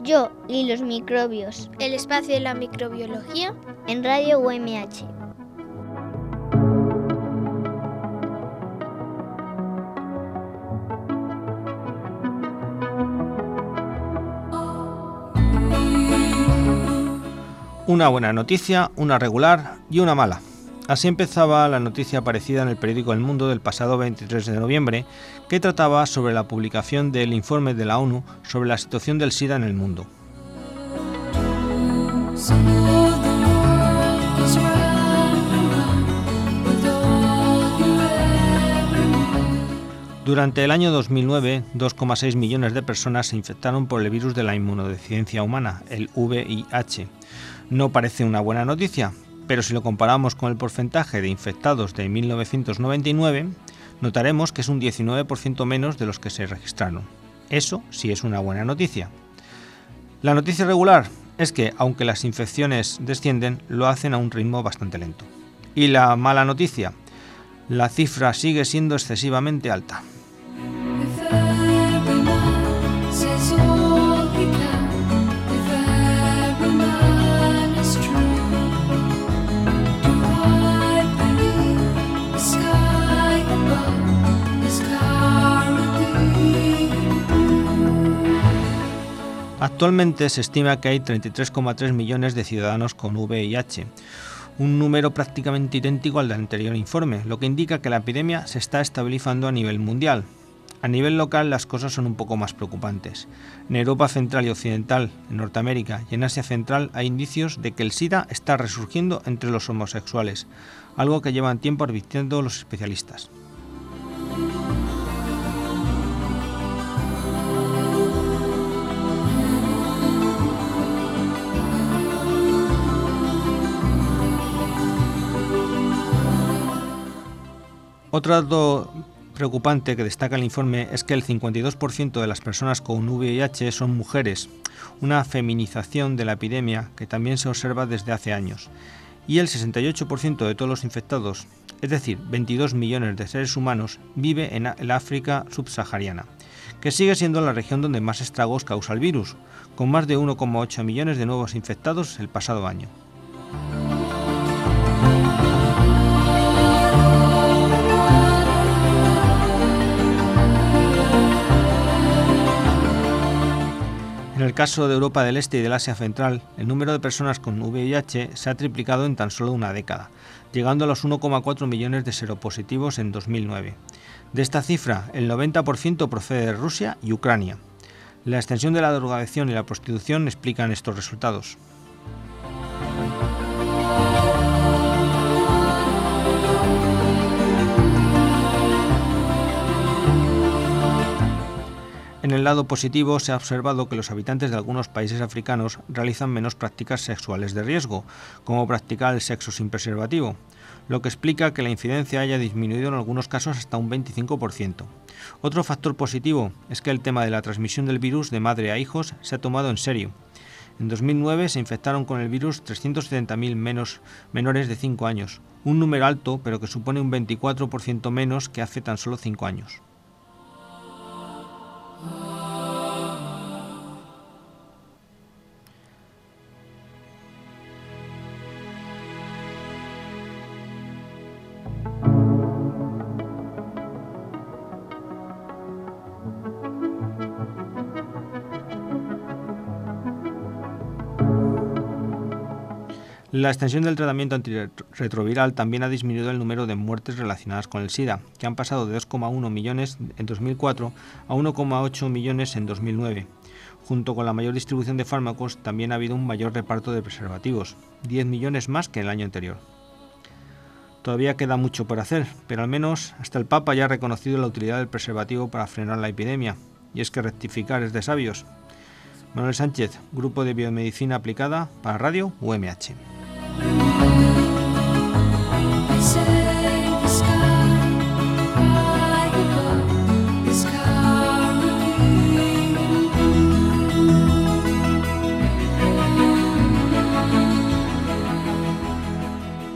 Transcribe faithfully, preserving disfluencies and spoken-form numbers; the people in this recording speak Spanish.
Yo y los microbios. El espacio de la microbiología en Radio U M H. Una buena noticia, una regular y una mala. Así empezaba la noticia aparecida en el periódico El Mundo del pasado veintitrés de noviembre, que trataba sobre la publicación del informe de la ONU sobre la situación del SIDA en el mundo. Durante el año dos mil nueve, dos coma seis millones de personas se infectaron por el virus de la inmunodeficiencia humana, el V I H. No parece una buena noticia, pero si lo comparamos con el porcentaje de infectados de mil novecientos noventa y nueve, notaremos que es un diecinueve por ciento menos de los que se registraron. Eso sí es una buena noticia. La noticia regular es que, aunque las infecciones descienden, lo hacen a un ritmo bastante lento. Y la mala noticia, la cifra sigue siendo excesivamente alta. Actualmente se estima que hay treinta y tres coma tres millones de ciudadanos con V I H, un número prácticamente idéntico al del anterior informe, lo que indica que la epidemia se está estabilizando a nivel mundial. A nivel local las cosas son un poco más preocupantes. En Europa Central y Occidental, en Norteamérica y en Asia Central hay indicios de que el SIDA está resurgiendo entre los homosexuales, algo que llevan tiempo advirtiendo los especialistas. Otro dato preocupante que destaca el informe es que el cincuenta y dos por ciento de las personas con V I H son mujeres, una feminización de la epidemia que también se observa desde hace años. Y el sesenta y ocho por ciento de todos los infectados, es decir, veintidós millones de seres humanos, vive en el África subsahariana, que sigue siendo la región donde más estragos causa el virus, con más de uno coma ocho millones de nuevos infectados el pasado año. En el caso de Europa del Este y del Asia Central, el número de personas con V I H se ha triplicado en tan solo una década, llegando a los uno coma cuatro millones de seropositivos en dos mil nueve. De esta cifra, el noventa por ciento procede de Rusia y Ucrania. La extensión de la drogadicción y la prostitución explican estos resultados. En el lado positivo se ha observado que los habitantes de algunos países africanos realizan menos prácticas sexuales de riesgo, como practicar el sexo sin preservativo, lo que explica que la incidencia haya disminuido en algunos casos hasta un veinticinco por ciento. Otro factor positivo es que el tema de la transmisión del virus de madre a hijos se ha tomado en serio. En dos mil nueve se infectaron con el virus trescientos setenta mil menos menores de cinco años, un número alto pero que supone un veinticuatro por ciento menos que hace tan solo cinco años. La extensión del tratamiento antirretroviral también ha disminuido el número de muertes relacionadas con el SIDA, que han pasado de dos coma uno millones en dos mil cuatro a uno coma ocho millones en dos mil nueve. Junto con la mayor distribución de fármacos, también ha habido un mayor reparto de preservativos, diez millones más que el año anterior. Todavía queda mucho por hacer, pero al menos hasta el Papa ya ha reconocido la utilidad del preservativo para frenar la epidemia, y es que rectificar es de sabios. Manuel Sánchez, Grupo de Biomedicina Aplicada para Radio U M H.